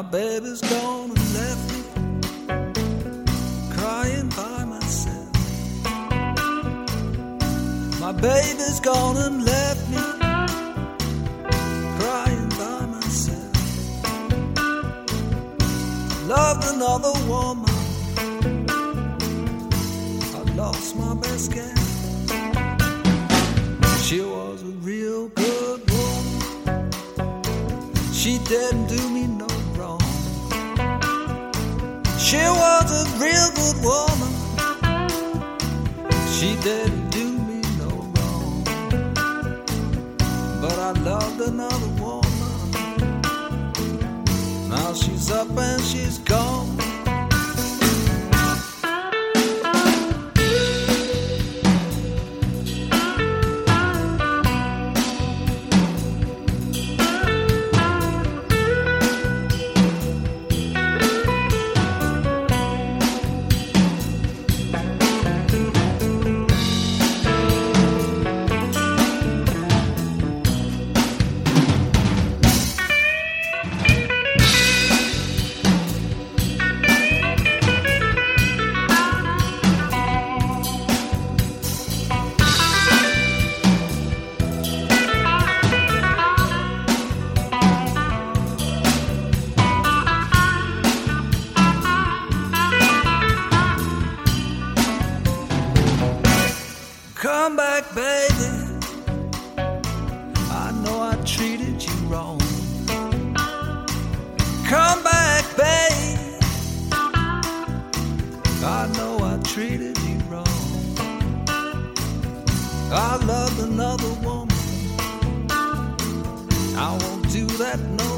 baby's gone and left me crying by myself. My baby's gone and left me crying by myself. Loved another woman, I lost my best gal. She was a real good woman, she didn't do me no wrong. She was a real good woman, she didn't do me no wrong. But I loved another woman, now she's up and she's gone. Come back, baby, I know I treated you wrong. Come back, baby, I know I treated you wrong. I loved another woman, I won't do that no